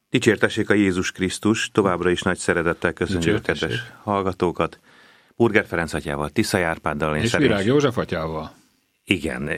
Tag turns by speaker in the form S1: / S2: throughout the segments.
S1: Dicsértessék a Jézus Krisztus, továbbra is nagy szeretettel köszönjük a kedves hallgatókat. Burger Ferenc atyával, Tisza Árpáddal,
S2: és Virág József atyával.
S1: Igen.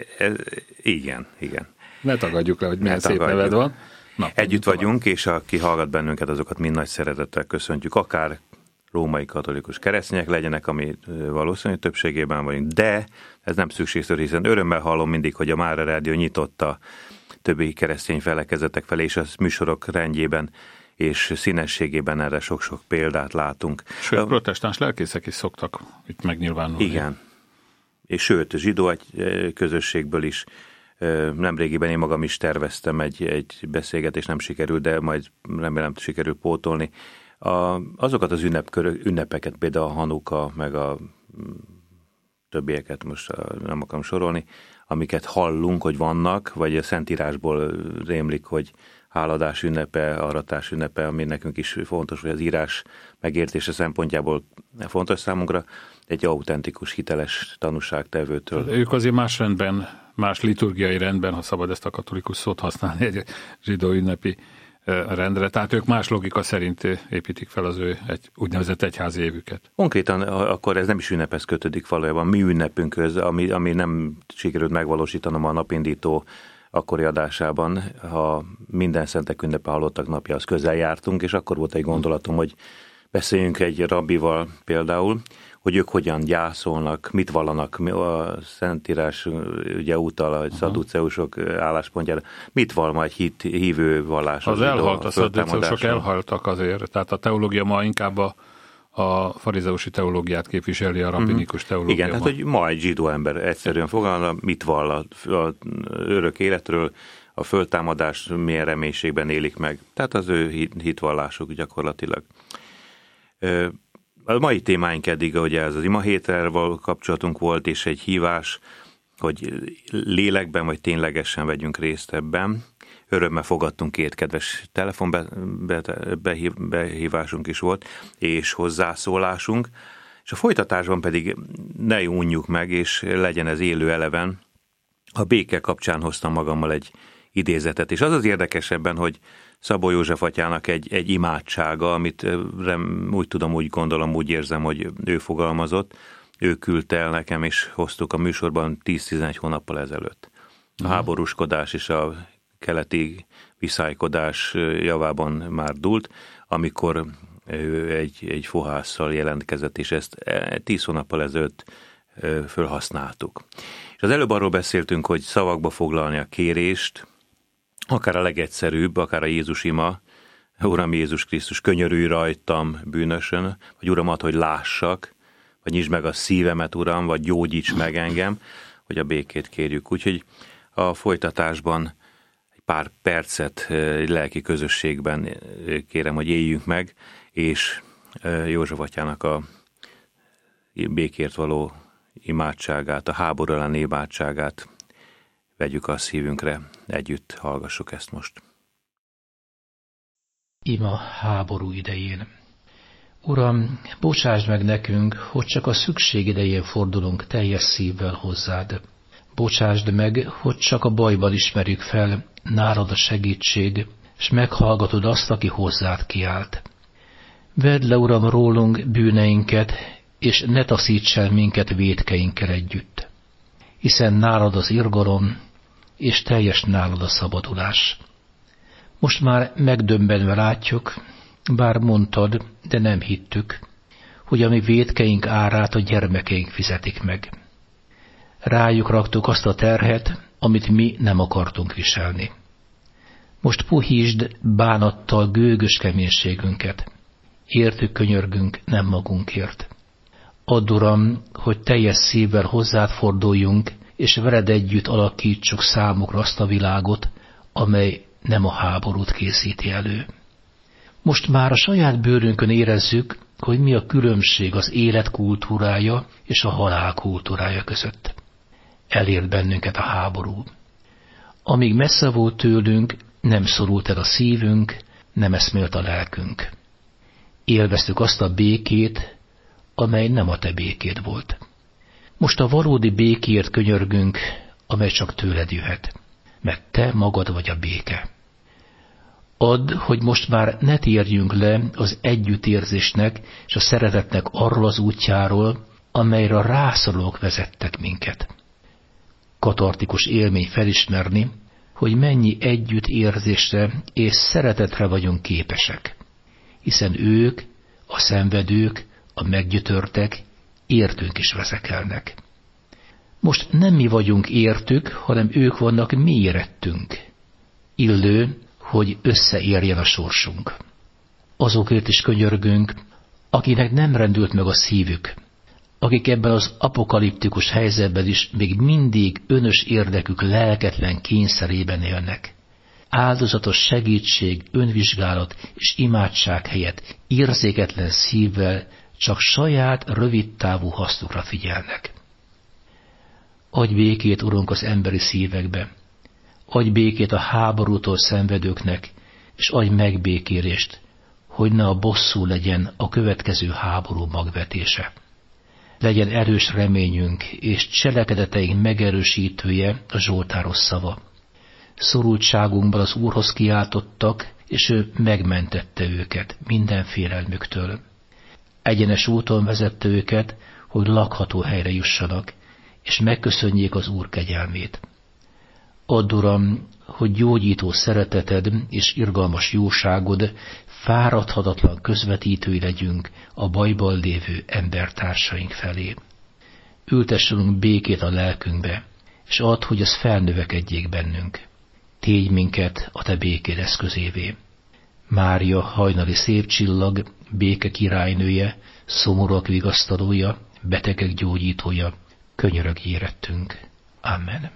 S2: Ne tagadjuk le, hogy milyen szép neved van.
S1: Együtt vagyunk, és aki hallgat bennünket, azokat mind nagy szeretettel köszöntjük, akár római katolikus keresztények legyenek, ami valószínű többségében vagyunk, de ez nem szükségszerű, hiszen örömmel hallom mindig, hogy a Mára Rádió nyitotta többi keresztény felekezetek felé, és a műsorok rendjében és színességében erre sok-sok példát látunk.
S2: Sőt, protestáns lelkészek is szoktak itt megnyilvánulni.
S1: Igen. És sőt, zsidó közösségből is. Nemrégiben én magam is terveztem egy beszélgetést, nem sikerült, de majd remélem sikerül pótolni. Azokat az ünnepeket, például a Hanuka, meg a többieket most nem akarom sorolni, amiket hallunk, hogy vannak, vagy a Szentírásból rémlik, hogy háladás ünnepe, aratás ünnepe, ami nekünk is fontos, hogy az írás megértése szempontjából fontos számunkra, egy autentikus, hiteles tanúságtevőtől.
S2: Ők azért más rendben, más liturgiai rendben, ha szabad ezt a katolikus szót használni egy zsidó ünnepi rendre, tehát ők más logika szerint építik fel az ő úgynevezett egyházi évüket.
S1: Konkrétan akkor ez nem is ünnephez kötődik valójában, mi ünnepünkhöz, ami nem sikerült megvalósítanom a napindító akkori adásában, ha minden szentek ünnepe halottak napja, az közel jártunk, és akkor volt egy gondolatom, hogy beszéljünk egy rabbival például, hogy ők hogyan gyászolnak, mit vallanak, a Szentírás ugye utal a szadduceusok álláspontjára, mit vall majd hívő vallás?
S2: Az elhalt, a szadduceusok elhaltak azért, tehát a teológia ma inkább a farizeusi teológiát képviseli, a rabbinikus teológia.
S1: Igen, tehát hogy ma egy zsidó ember egyszerűen fogalmazza, mit vall a örök életről, a föltámadás milyen reménységben élik meg. Tehát az ő hitvallásuk gyakorlatilag. A mai témáink eddig, hogy ez az ima héttel kapcsolatunk volt, és egy hívás, hogy lélekben vagy ténylegesen vegyünk részt ebben. Örömmel fogadtunk két kedves telefonbehívásunk is volt, és hozzászólásunk, és a folytatásban pedig ne unjuk meg, és legyen ez élő eleven. A béke kapcsán hoztam magammal egy idézetet, és az az érdekesebben, hogy Szabó József atyának egy imádsága, amit úgy gondolom, úgy érzem, hogy ő fogalmazott, ő küldte el nekem, és hoztuk a műsorban 10-11 hónappal ezelőtt. A háborúskodás és a keleti viszálykodás javában már dúlt, amikor ő egy fohásszal jelentkezett, és ezt 10 hónappal ezelőtt fölhasználtuk. És az előbb arról beszéltünk, hogy szavakba foglalni a kérést, akár a legegyszerűbb, akár a Jézus ima, Uram Jézus Krisztus, könyörülj rajtam bűnösön, vagy Uram, add, hogy lássak, vagy nyisd meg a szívemet, Uram, vagy gyógyíts meg engem, hogy a békét kérjük. Úgyhogy a folytatásban egy pár percet egy lelki közösségben kérem, hogy éljünk meg, és József atyának a békért való imádságát, a háború elleni imádságát vegyük a szívünkre, együtt hallgassuk ezt most.
S3: Ima háború idején. Uram, bocsásd meg nekünk, hogy csak a szükség idején fordulunk teljes szívvel hozzád. Bocsásd meg, hogy csak a bajban ismerjük fel, nálad a segítség, s meghallgatod azt, aki hozzád kiált. Vedd le, Uram, rólunk bűneinket, és ne taszíts el minket vétkeinkkel együtt. Hiszen nálad az irgalom, és teljes nálad a szabadulás. Most már megdöbbenve látjuk, bár mondtad, de nem hittük, hogy a mi vétkeink árát a gyermekeink fizetik meg. Rájuk raktuk azt a terhet, amit mi nem akartunk viselni. Most puhítsd bánattal gőgös keménységünket. Értük könyörgünk, nem magunkért. Add, Uram, hogy teljes szívvel hozzád forduljunk, és veled együtt alakítsuk számukra azt a világot, amely nem a háborút készíti elő. Most már a saját bőrünkön érezzük, hogy mi a különbség az élet kultúrája és a halál kultúrája között. Elért bennünket a háború. Amíg messze volt tőlünk, nem szorult el a szívünk, nem eszmélt a lelkünk. Élveztük azt a békét, amely nem a te békéd volt. Most a valódi békért könyörgünk, amely csak tőled jöhet, mert te magad vagy a béke. Add, hogy most már ne térjünk le az együttérzésnek és a szeretetnek arról az útjáról, amelyre a rászorulók vezettek minket. Katartikus élmény felismerni, hogy mennyi együttérzésre és szeretetre vagyunk képesek, hiszen ők, a szenvedők, a meggyötörtek értünk is veszekelnek. Most nem mi vagyunk értük, hanem ők vannak mi érettünk. Illő, hogy összeérjen a sorsunk. Azokért is könyörgünk, akinek nem rendült meg a szívük, akik ebben az apokaliptikus helyzetben is még mindig önös érdekük lelketlen kényszerében élnek. Áldozatos segítség, önvizsgálat és imádság helyett érzéketlen szívvel csak saját rövidtávú hasznukra figyelnek. Adj békét, Urunk, az emberi szívekbe, adj békét a háborútól szenvedőknek, és adj megbékélést, hogy ne a bosszú legyen a következő háború magvetése. Legyen erős reményünk és cselekedeteink megerősítője a zsoltáros szava. Szorultságunkban az Úrhoz kiáltottak, és ő megmentette őket minden félelmüktől. Egyenes úton vezette őket, hogy lakható helyre jussanak, és megköszönjék az Úr kegyelmét. Add, Uram, hogy gyógyító szereteted és irgalmas jóságod fáradhatatlan közvetítői legyünk a bajban lévő embertársaink felé. Ültessünk békét a lelkünkbe, és add, hogy az felnövekedjék bennünk. Tégy minket a te békéd eszközévé. Mária, hajnali szép csillag, béke királynője, szomorúak vigasztalója, betegek gyógyítója, könyörögj érettünk. Amen.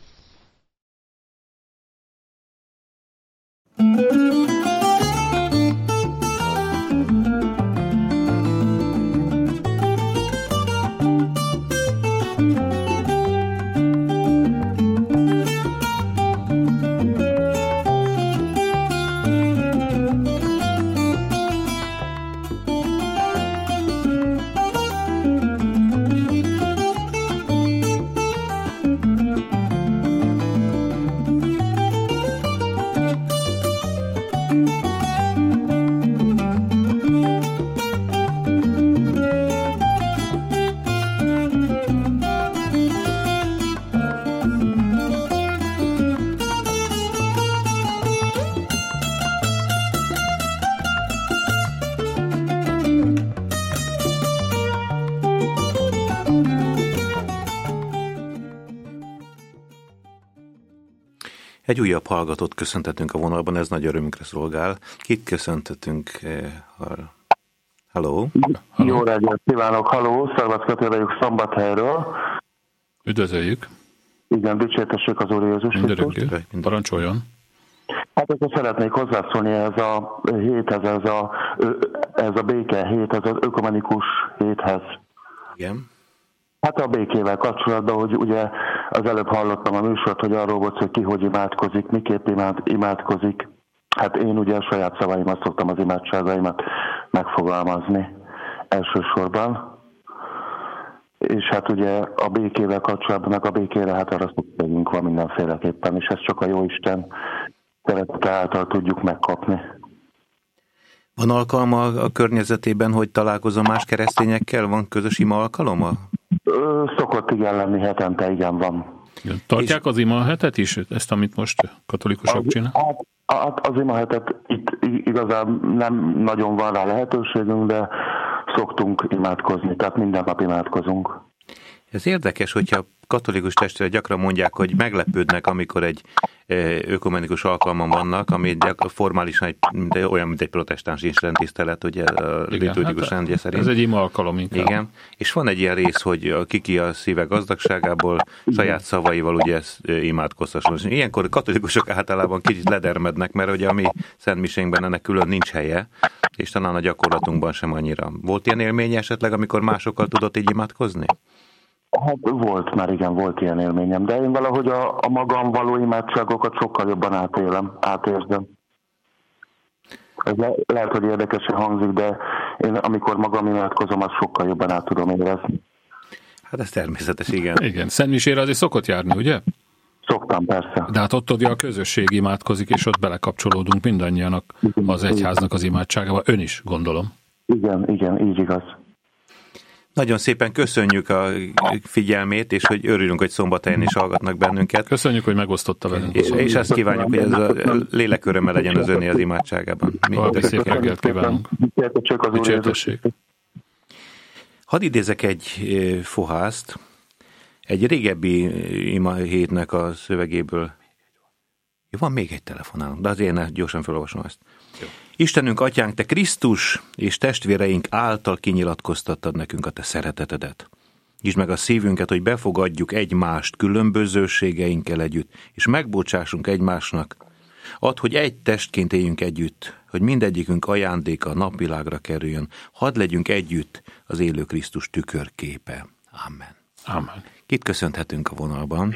S1: Egy újabb hallgatót köszöntetünk a vonalban, ez nagy örömünkre szolgál. Kit köszöntetünk? Halló?
S4: Jó reggelt kívánok, halló, Szervac Kati vagyok Szombathelyről.
S2: Üdvözöljük.
S4: Igen, dicsértessék az Úr Jézus Krisztus.
S2: Parancsoljon.
S4: Hát akkor szeretnék hozzászólni ez a héthez, ez a béke hét, ez az ökumenikus héthez.
S1: Igen.
S4: Hát a békével kapcsolatban, hogy ugye az előbb hallottam a műsort, hogy arról volt, hogy ki hogy imádkozik, miképp imádkozik. Hát én ugye a saját szavaimat szoktam az imádságaimat megfogalmazni elsősorban. És hát ugye a békével kapcsolatban, meg a békére hát arra szükségünk van mindenféleképpen, és ezt csak a Jóisten szeretete által tudjuk megkapni.
S1: Van alkalma a környezetében, hogy találkozom más keresztényekkel? Van közös ima alkaloma?
S4: Szokott igen lenni, hetente igen van.
S2: Tartják az ima hetet is, ezt, amit most katolikusok csinál?
S4: Az ima hetet itt igazán nem nagyon van rá lehetőségünk, de szoktunk imádkozni, tehát minden nap imádkozunk.
S1: Ez érdekes, hogyha katolikus testvérek gyakran mondják, hogy meglepődnek, amikor egy ökumenikus alkalmon vannak, ami formálisan olyan, mint egy protestáns istentisztelet, ugye a liturgikus rendje szerint.
S2: Ez egy ima alkalom inkább.
S1: Igen, és van egy ilyen rész, hogy ki a szíve gazdagságából saját szavaival ugye imádkoztasson. Ilyenkor katolikusok általában kicsit ledermednek, mert ugye a mi szentmisénkben ennek külön nincs helye, és talán a gyakorlatunkban sem annyira. Volt ilyen élmény esetleg, amikor másokkal tudott így imádkozni?
S4: Hát volt már, igen, volt ilyen élményem, de én valahogy a magam való imádságokat sokkal jobban átérzem. Ez lehet, hogy érdekesen hangzik, de én amikor magam imádkozom, azt sokkal jobban át tudom érezni.
S1: Hát ez természetes, igen.
S2: Igen, szentmisére azért szokott járni, ugye?
S4: szoktam, persze.
S2: De hát ott ugye a közösség imádkozik, és ott belekapcsolódunk mindannyian az egyháznak az imádságába. Ön is, gondolom.
S4: Igen, így igaz.
S1: Nagyon szépen köszönjük a figyelmét, és hogy örülünk, hogy szombathelyen is hallgatnak bennünket.
S2: Köszönjük, hogy megosztotta velünk.
S1: És azt kívánjuk, hogy ez a léleköröme legyen az öné az imádságában.
S2: További szép reggelt kívánunk. Dicsértessék.
S1: Hadd idézek egy fohászt, egy régebbi ima hétnek a szövegéből. Van még egy telefonálunk, de azért gyorsan felolvasom ezt. Jó. Istenünk, Atyánk, Te Krisztus és testvéreink által kinyilatkoztattad nekünk a Te szeretetedet. Nyisd meg a szívünket, hogy befogadjuk egymást különbözőségeinkkel együtt, és megbocsássunk egymásnak. Add, hogy egy testként éljünk együtt, hogy mindegyikünk ajándéka a napvilágra kerüljön. Hadd legyünk együtt az élő Krisztus tükörképe. Amen.
S2: Amen.
S1: Kit köszönhetünk a vonalban?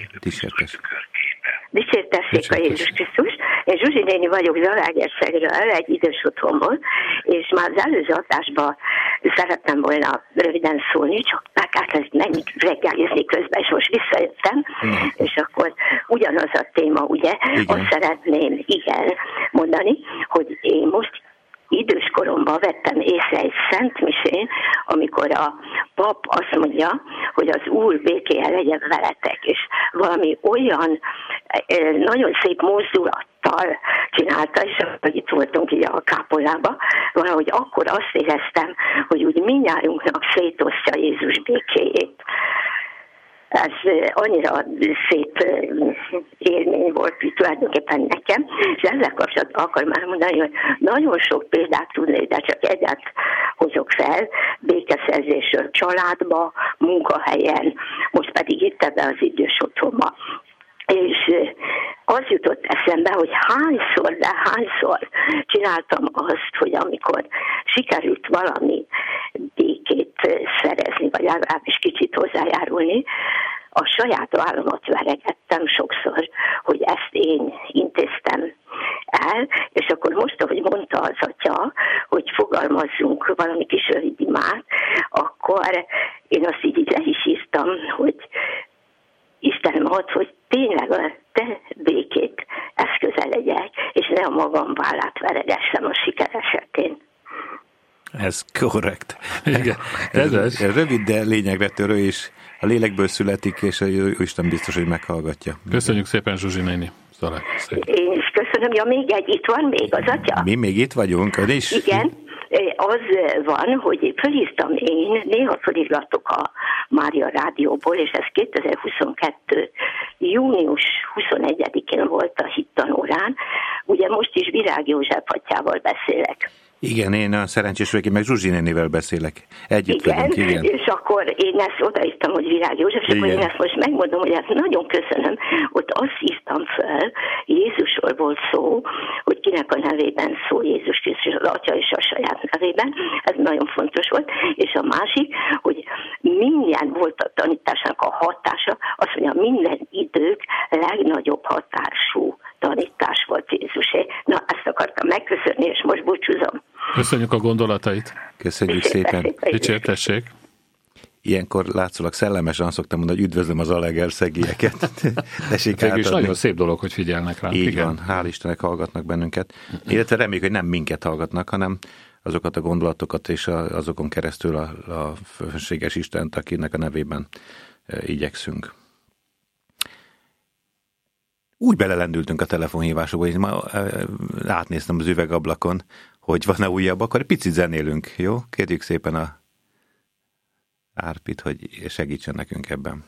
S5: Dicsértessék a Jézus Krisztus. Én Zsuzsi néni vagyok Zalaegerszegről, egy idős otthonból, és már az előző adásban szerettem volna röviden szólni, csak már elkezdett megint reggelizni közben, és most visszajöttem, és akkor ugyanaz a téma, ugye, azt szeretném mondani, hogy én most idős koromban vettem észre egy szentmisén, amikor a pap azt mondja, hogy az Úr békéje legyen veletek, és valami olyan nagyon szép mozdulattal csinálta, és ahogy itt voltunk így a kápolnába, valahogy akkor azt éreztem, hogy úgy mindnyájunknak szétosztja Jézus békéjét. Ez annyira szép élmény volt tulajdonképpen nekem, és ezzel kapcsolatban akarom elmondani, hogy nagyon sok példát tudnék, de csak egyet hozok fel, békeszerzésről családba, munkahelyen, most pedig itt ebben az idős otthonban. És az jutott eszembe, hogy hányszor csináltam azt, hogy amikor sikerült valami békét szerezni, vagy legalábbis kicsit hozzájárulni, a saját vállamat veregettem sokszor, hogy ezt én intéztem el, és akkor most, ahogy mondta az atya, hogy fogalmazzunk valami kis rövid imát, akkor én azt így le is írtam, hogy Istenem ad, hogy tényleg a te békét eszköze legyek, és ne a magam vállát veregessem a siker esetén.
S1: Ez korrekt.
S2: Igen. Ez
S1: rövid, de lényegre törő, és a lélekből születik, és a Isten biztos, hogy meghallgatja.
S2: Köszönjük szépen, Zsuzsi néni.
S5: Én is köszönöm. Ja, itt van még az atya?
S1: Mi még itt vagyunk, ön is?
S5: Igen. Az van, hogy fölírtam én, néha fölírlatok a Mária Rádióból, és ez 2022. június 21-én volt a hittanórán. Ugye most is Virág József atyával beszélek.
S1: Igen, én a szerencsés vagyok, meg Zsuzsi nénivel beszélek. Együtt vagyunk, igen.
S5: És akkor én ezt odaírtam, hogy Virág József, és akkor én ezt most megmondom, hogy ezt nagyon köszönöm. Ott azt írtam fel, Jézusról volt szó, hogy kinek a nevében szól Jézus Krisztus, az atya és a saját nevében. Ez nagyon fontos volt. És a másik, hogy minden volt a tanításnak a hatása, azt mondja, minden idők legnagyobb hatású tanítás volt Jézusé. Na, ezt akartam megköszönni, és most búcsúzom.
S2: Köszönjük a gondolatait.
S1: Köszönjük szépen.
S2: Dicsértessék.
S1: Ilyenkor látszólag szellemesen szoktam mondani, hogy üdvözlöm az alegerszegieket.
S2: És nagyon szép dolog, hogy figyelnek rá.
S1: Így van, hál' Istennek hallgatnak bennünket. Illetve reméljük, hogy nem minket hallgatnak, hanem azokat a gondolatokat és azokon keresztül a fönséges Istent, akinek a nevében igyekszünk. Úgy belelendültünk a telefonhívásokba, hogy ma átnéztem az üvegablakon, hogy van-e újabb, akkor egy picit zenélünk, jó? Kérjük szépen a Árpit, hogy segítsen nekünk ebben.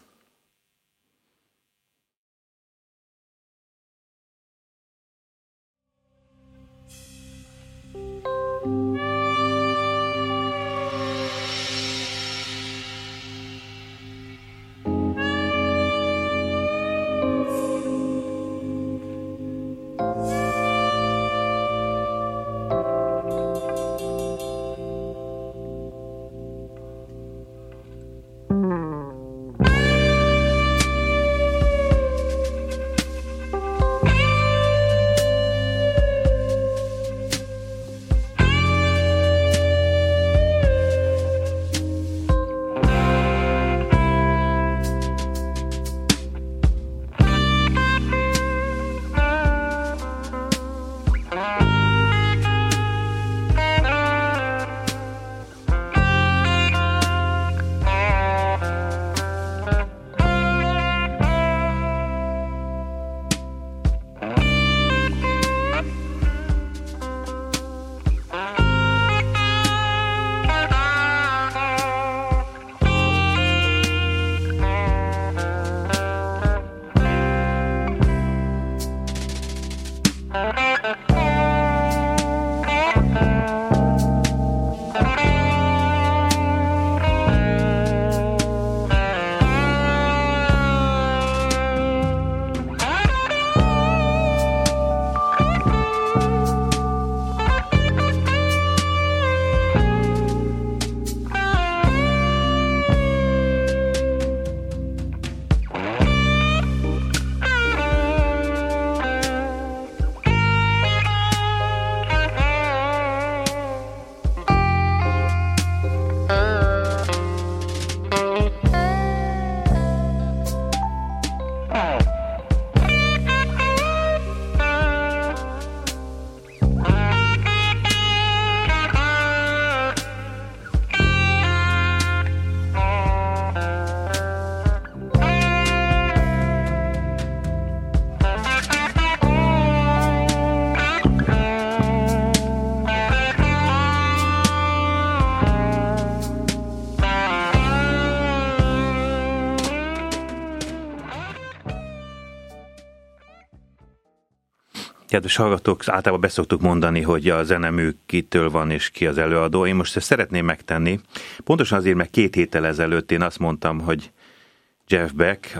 S1: Kedves hallgatók, általában beszoktuk mondani, hogy a zenemű kitől van és ki az előadó. Én most ezt szeretném megtenni. Pontosan azért, mert 2 héttel ezelőtt én azt mondtam, hogy Jeff Beck,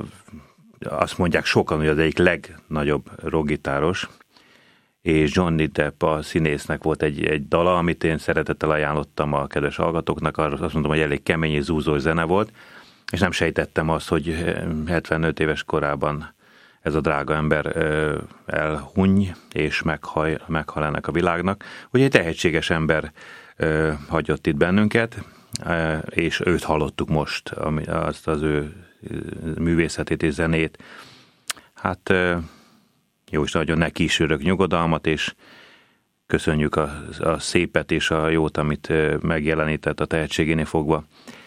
S1: azt mondják sokan, hogy az egyik legnagyobb rockgitáros, és Johnny Depp a színésznek volt egy dala, amit én szeretettel ajánlottam a kedves hallgatóknak. Arra azt mondtam, hogy elég kemény és zúzós zene volt, és nem sejtettem azt, hogy 75 éves korában ez a drága ember elhuny és meghal ennek a világnak. Ugye egy tehetséges ember hagyott itt bennünket, és őt hallottuk most, azt az ő művészetét és zenét. Hát jó is nagyon neki is örök nyugodalmat, és köszönjük a szépet és a jót, amit megjelenített a tehetségénél fogva.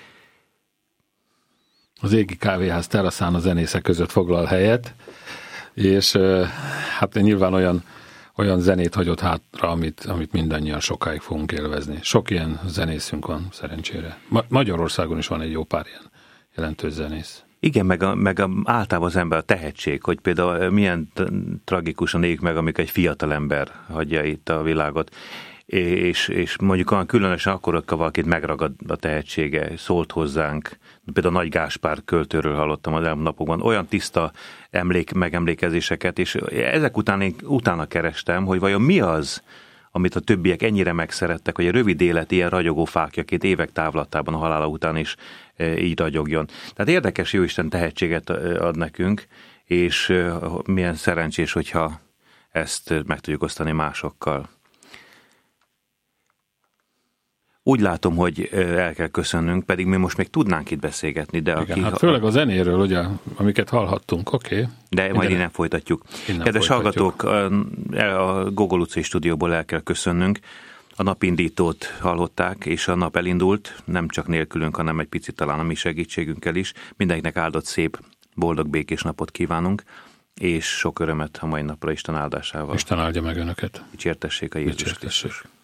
S2: Az Égi Kávéház teraszán a zenészek között foglal helyet, és hát nyilván olyan zenét hagyott hátra, amit mindannyian sokáig fogunk élvezni. Sok ilyen zenészünk van, szerencsére. Magyarországon is van egy jó pár ilyen jelentős zenész.
S1: Igen, meg általában az ember a tehetség, hogy például milyen tragikusan éljük meg, amikor egy fiatal ember hagyja itt a világot, és mondjuk olyan különösen akkor, hogyha valakit megragad a tehetsége, szólt hozzánk. Például Nagy Gáspár költőről hallottam az elmúlt napokban olyan tiszta megemlékezéseket, és ezek után én utána kerestem, hogy vajon mi az, amit a többiek ennyire megszerettek, hogy a rövid élet ilyen ragyogó fákjaként évek távlatában a halála után is így ragyogjon. Tehát érdekes, Jóisten tehetséget ad nekünk, és milyen szerencsés, hogyha ezt meg tudjuk osztani másokkal. Úgy látom, hogy el kell köszönnünk, pedig mi most még tudnánk itt beszélgetni. De
S2: igen, hát főleg a zenéről, ugye, amiket hallhattunk, oké.
S1: De majd innen folytatjuk. Kedves hallgatók, a Gogol utcai stúdióból el kell köszönnünk. A napindítót hallották, és a nap elindult, nem csak nélkülünk, hanem egy picit talán a mi segítségünkkel is. Mindenkinek áldott szép, boldog, békés napot kívánunk, és sok örömet a mai napra Isten áldásával.
S2: Isten áldja meg önöket.
S1: Dicsértessék a Jézus Krisztus.